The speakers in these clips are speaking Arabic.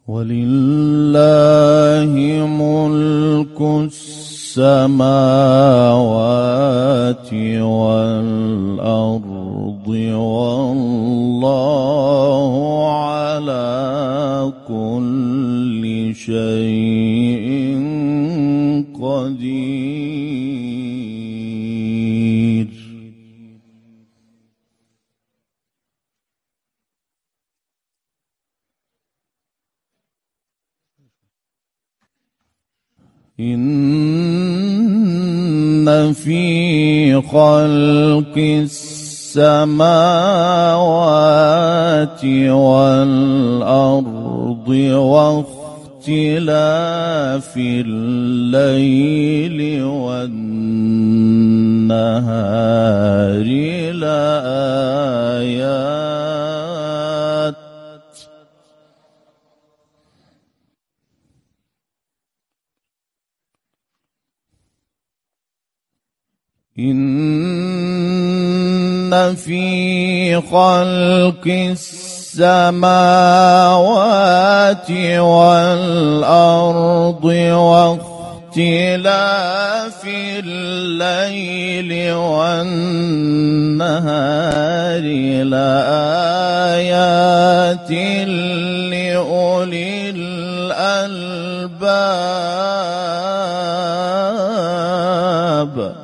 ولله ملك السماوات والأرض والله على كل شيء قدير. إن في خلق السماوات والأرض واختلاف الليل والنهار لآيات إن في خلق السماوات والأرض واختلاف الليل والنهار لآيات لأولي الألباب.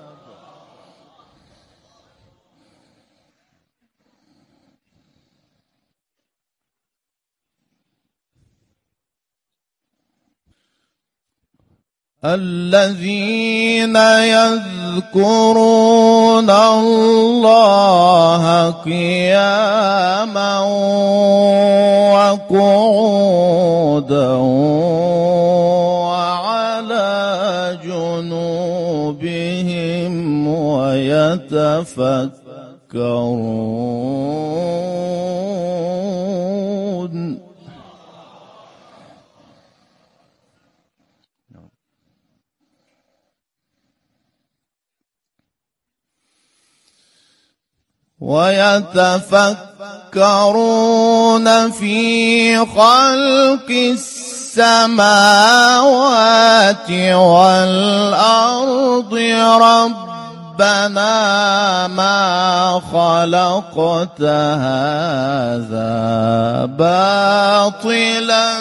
الذين يذكرون الله قياما وقعودا وعلى جنوبهم ويتفكرون. ويتفكرون في خلق السماوات والأرض ربنا ما خلقت هذا باطلا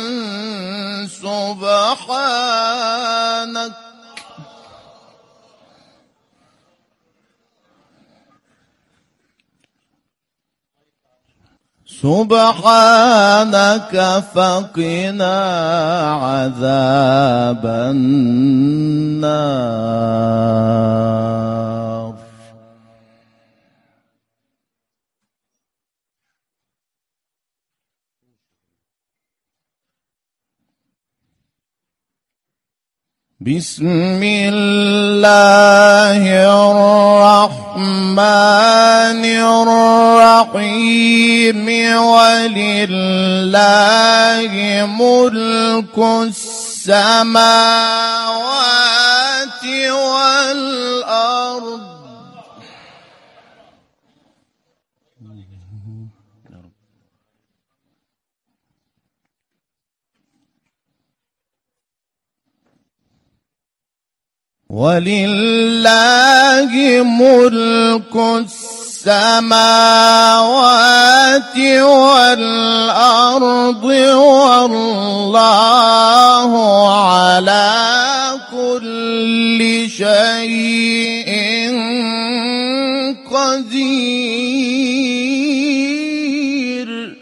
سبحانك فقنا عذاب النار. بسم الله الرحمن الرحيم. ولله ملك السماوات والأرض. ولله ملك السماوات والأرض والله على كل شيء قدير.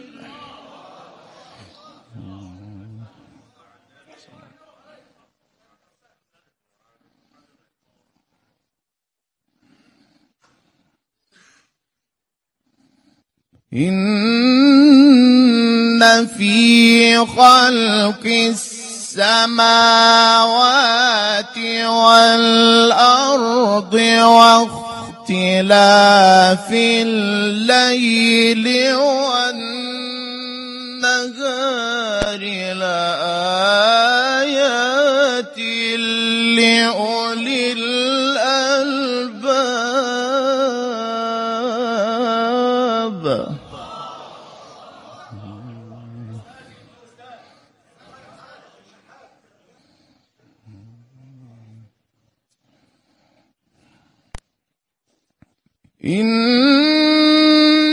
إن في خلق السماوات والأرض واختلاف الليل والنهار لآيات لأولي الألباب.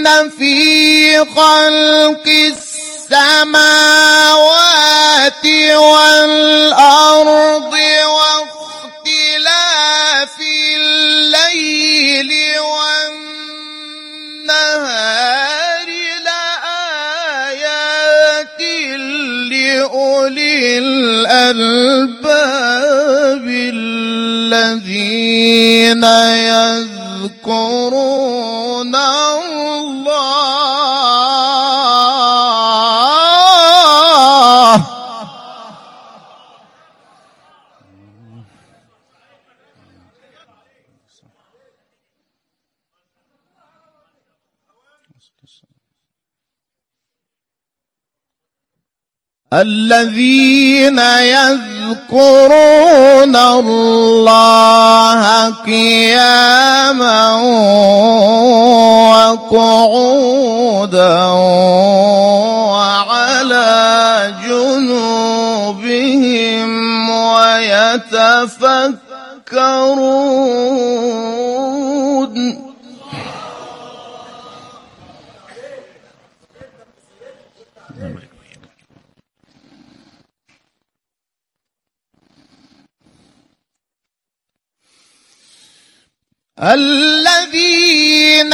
في خلق السماوات والأرض واختلاف الليل والنهار لآيات لأولي الألباب الذين يذكرون الله الذين يذكرون الله قياما وقعودا وعلى جنوبهم ويتفكرون الذين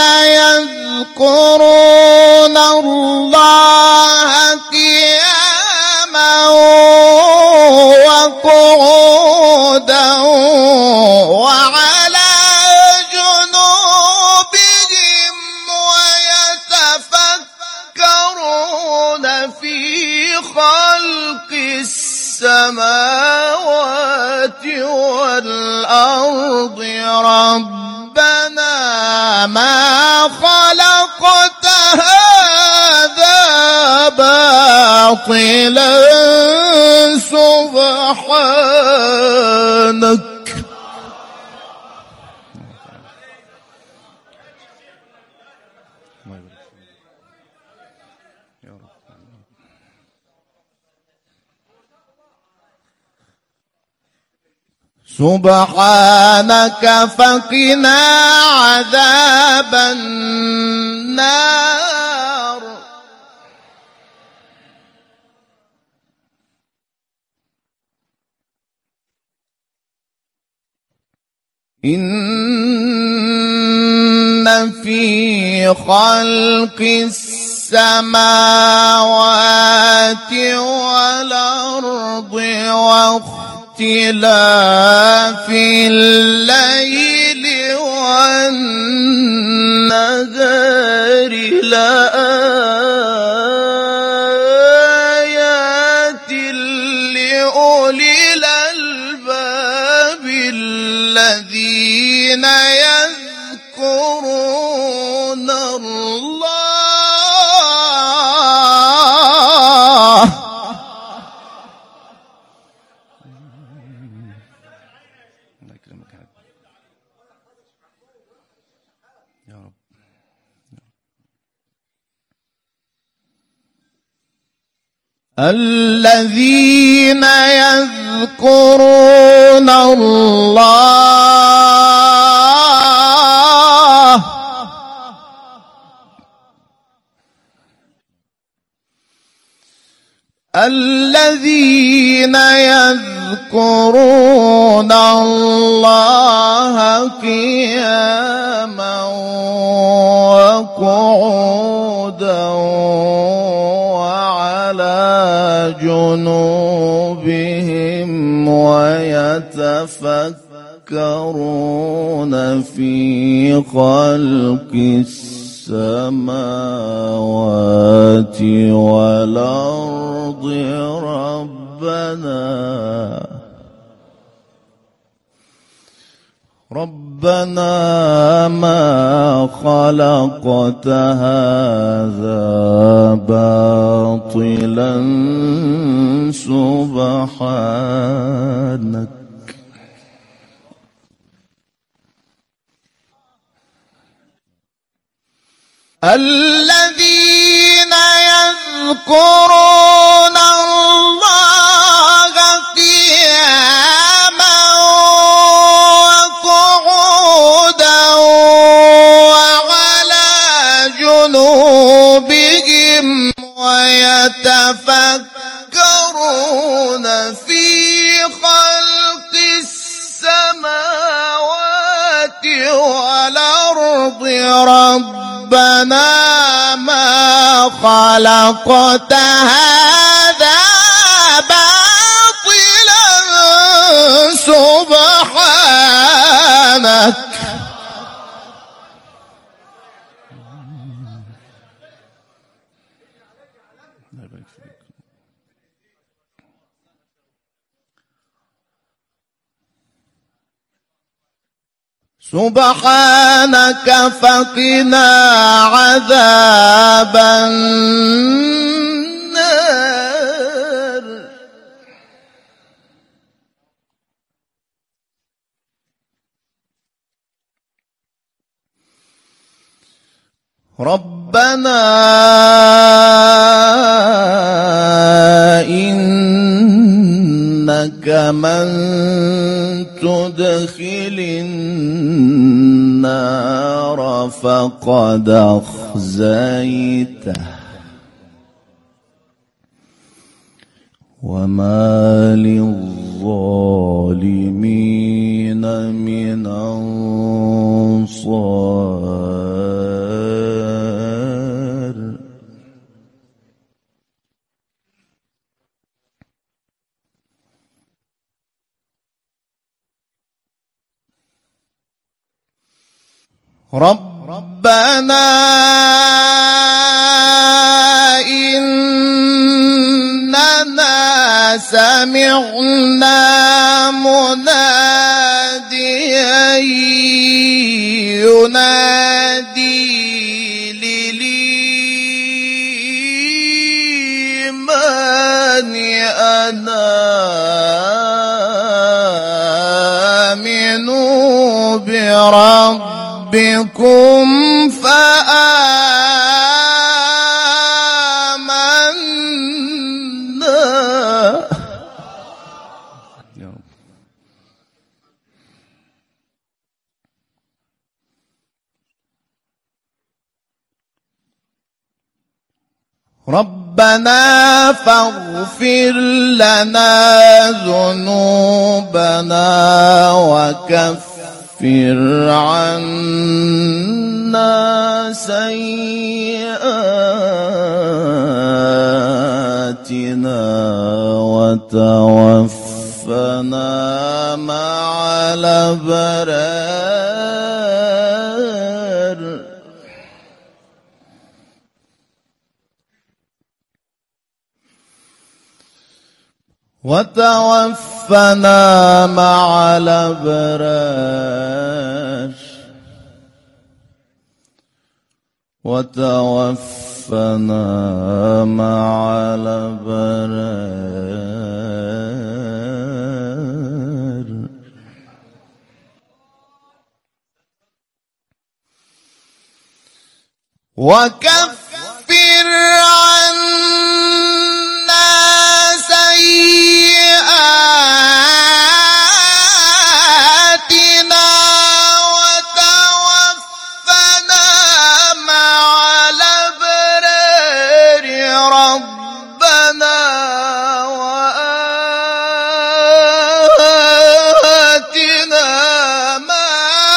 يذكرون الله قياما وقعودا وعلى جنوبهم ويتفكرون في خلق السماوات والأرض ربنا ما خلقت هذا باطلا سبحانك سبحانك فقنا عذاب النار إن في خلق السماوات والأرض واختلاف الليل والنهار لآيات لأولي الألباب الذين يذكرون الله الذين يذكرون الله الذين يذكرون الله قياما وقعودا وعلى جنوبهم ويتفكرون في خلق السماوات والأرض ربنا ما خلقت هذا باطلا سبحانك الذين يذكرون الله قياما وقعودا وعلى جنوبهم ويتفكرون في خلق السماوات والأرض ربنا ما خلقت هذا باطلا سبحانك سبحانك فقنا عذاب النار. ربنا إنك من تدخل النار فقد أخزيته وما للظالمين من أنصار. ربنا إننا سمعنا مناديا ينادي للإيمان أن آمنوا بربكم فآمنا. ربنا فاغفر لنا ذنوبنا وكفر عنا سيئاتنا وتوفنا مع الأبرار. وتوفنا مع الأبرار. وتوفنا مع الأبرار. وكفر عنا سيئاتنا وتوفنا مع الأبرار. ربنا وآتنا ما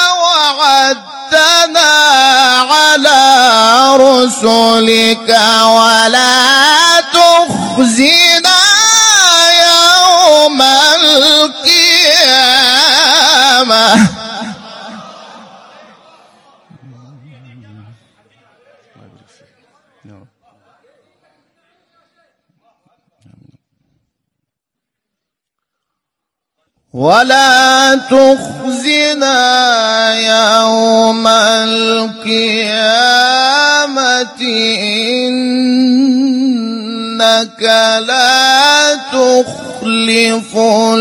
وعدتنا على رسلك ولا تخزنا يوم القيامة. ولا تخزنا يوم القيامة إنك لا تخلف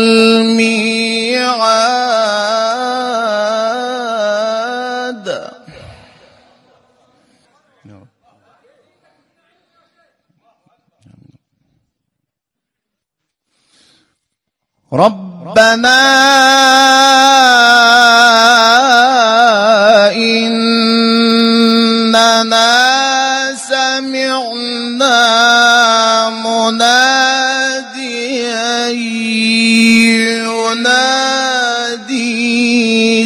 الميعاد. ربنا إننا سمعنا مناديا ينادي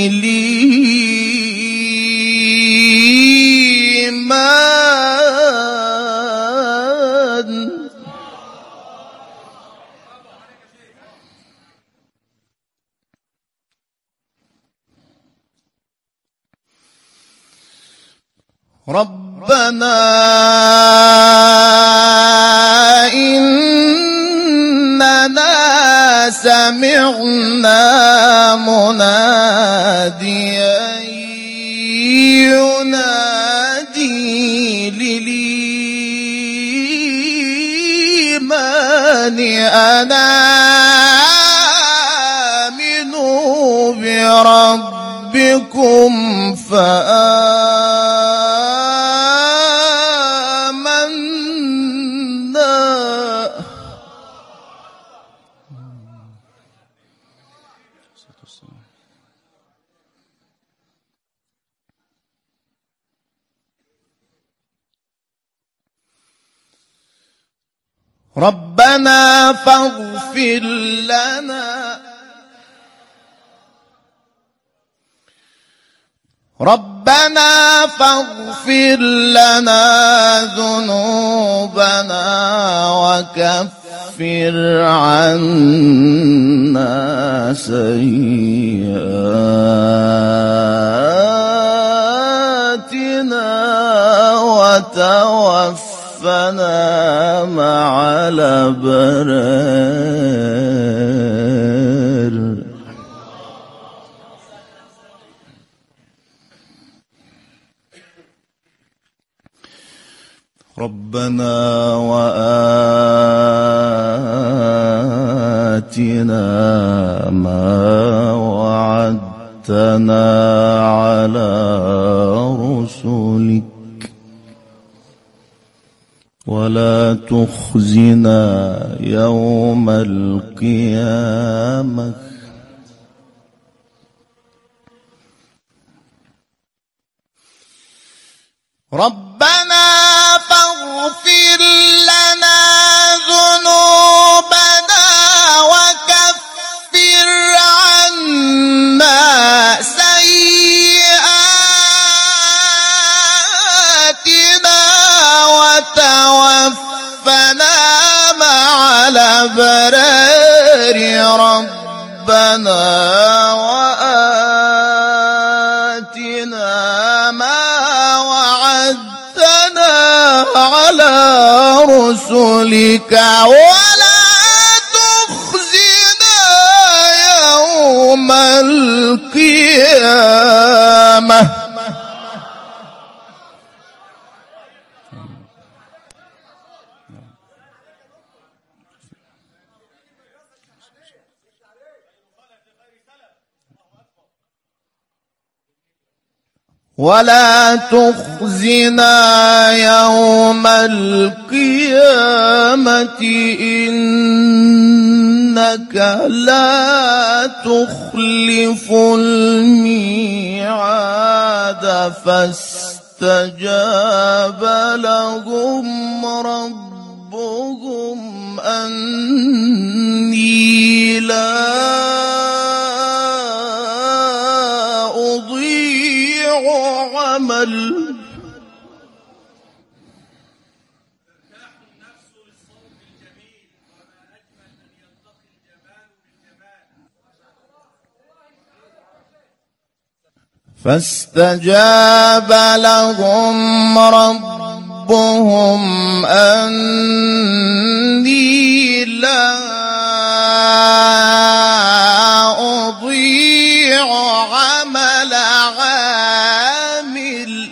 للإيمان ربنا إننا سمعنا مناديا ينادي للإيمان أن آمنوا بربكم ربنا فاغفر لنا ذنوبنا وكفر عنا سيئاتنا وتوفنا مع الأبرار ربنا وآتنا ما وعدتنا على رسلك ولا تخزنا يوم القيامة ربنا فاغفر لنا ذنوبنا وكفر عنا سيئاتنا وتوفنا مع الأبرار ربنا وآتنا ما وعدتنا على رسلك ولا تخزنا يوم القيامة ولا تخزنا يوم القيامة إنك لا تخلف الميعاد فاستجاب لهم ربهم أني لا عمل فاستجاب لهم ربهم أني لا أضيع عمل عامل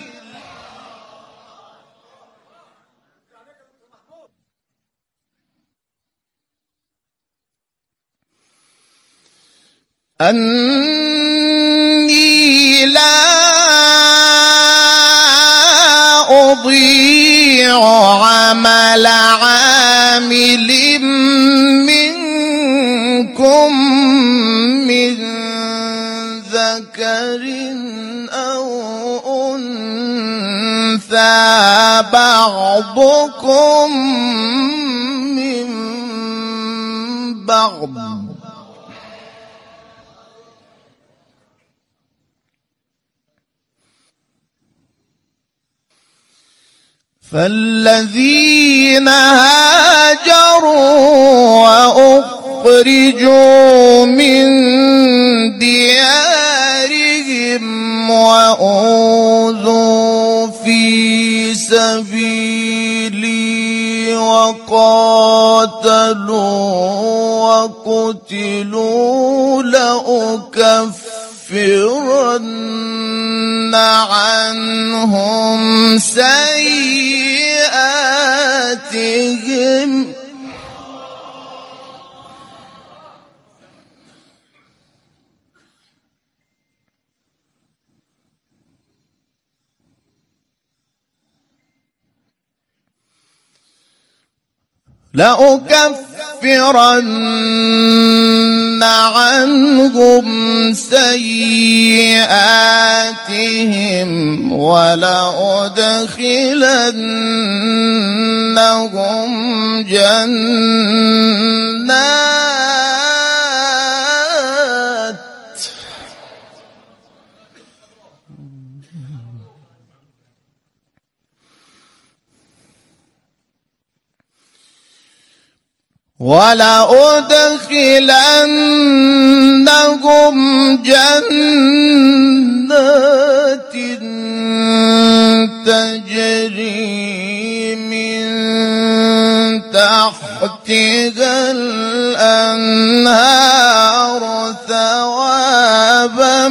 أني لا أضيع عمل عامل منكم من ذكر أو أنثى بعضكم من بعض فالذين هاجروا وأخرجوا من ديارهم وأوذوا في سبيلي وقاتلوا وقتلوا لأكفرن عنهم سيئاتهم عنهم سيئاتهم ولأدخلنهم جنات تجري من تحتها الأنهار ثوابا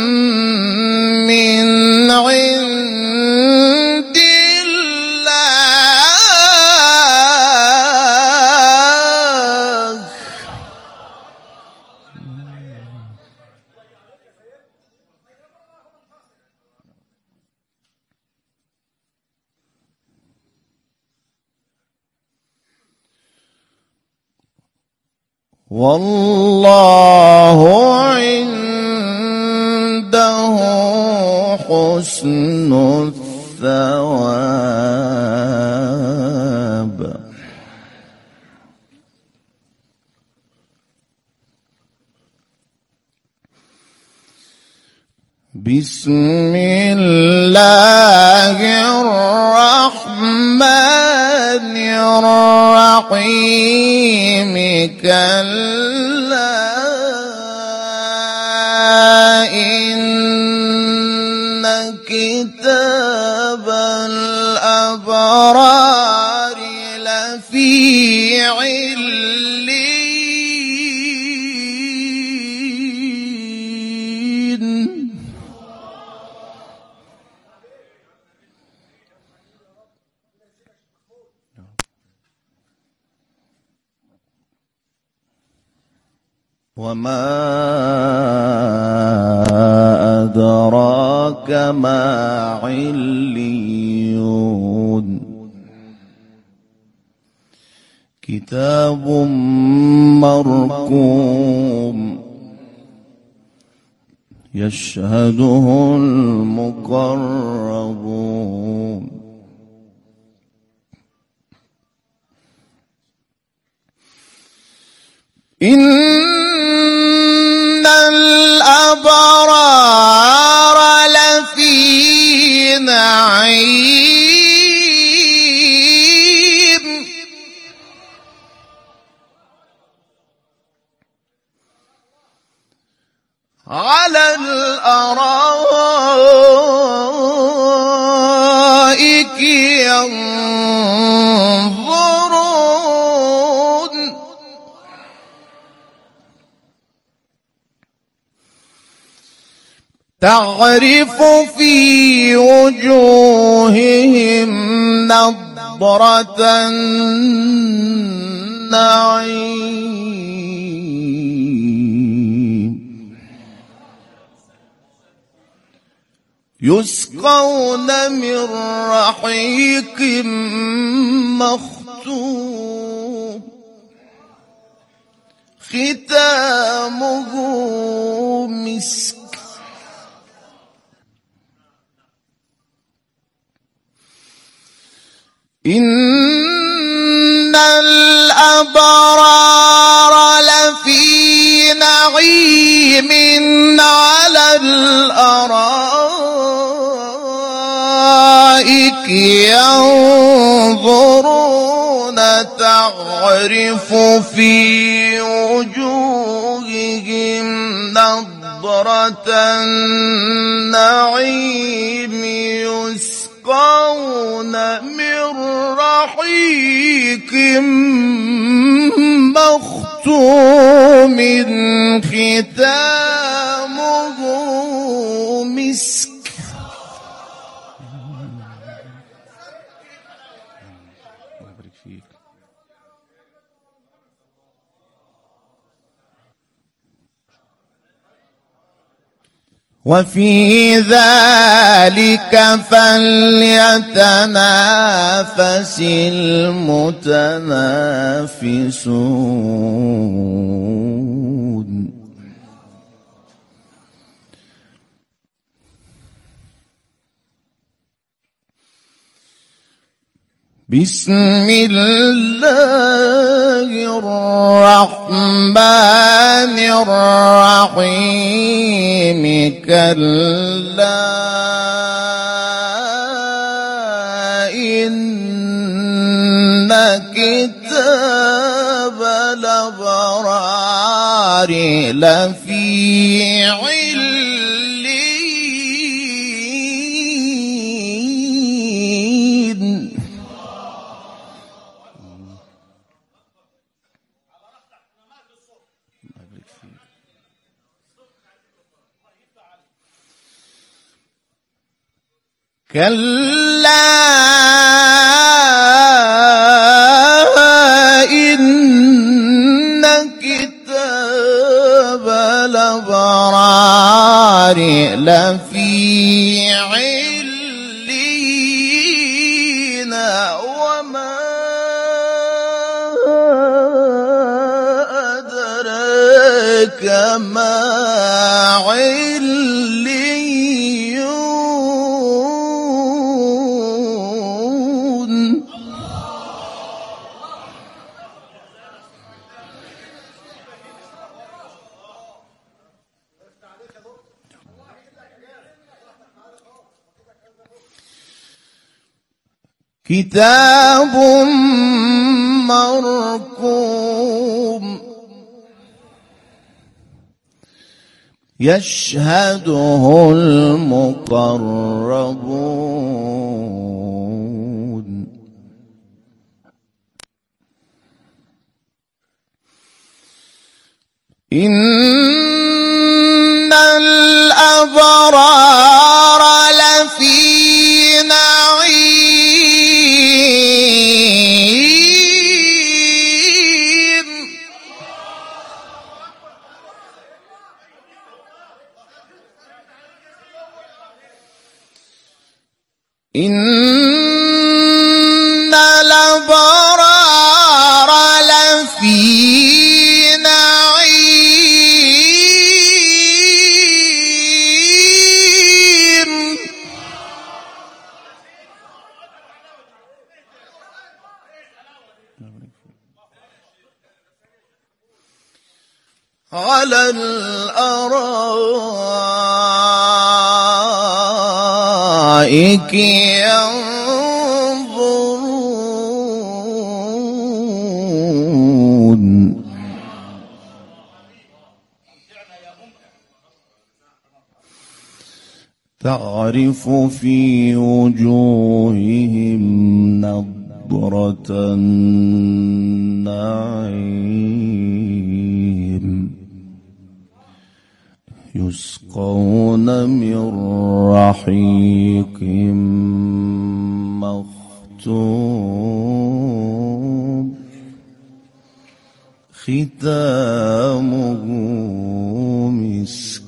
من عند الله والله عنده حسن الثواب بسم الله الرحمن الرحيم كلا إن كتاب الأبرار لفي عليين وما أدراك ما عليون كتاب مرقوم يشهده المقربون إن الأبرار لفي نعيم على الأرائك ينظرون تعرف في وجوههم نضرة النعيم يسقون من رحيق مختوم ختامه مسك إن الأبرار لفي نعيم على الأرائك ينظرون تعرف في وجوههم نضرة النعيم يسقون من رحيق مختوم ختامه مسك. وفي ذلك فليتنافس المتنافسون. بسم الله الرحمن الرحيم. كلا إن كتاب الأبرار لفي عليين. كلا إن كتاب الأبرار لفي عليين. وما أدراك ما عليون. كتاب مرقوم يشهده المقربون. إن الأبرار لفي نعيم. إن الأبرار لفي نعيم. على الأرائك ينظرون تعرف في وجوههم نضرة النعيم يسقون من رحيق مختوم ختامه مسك.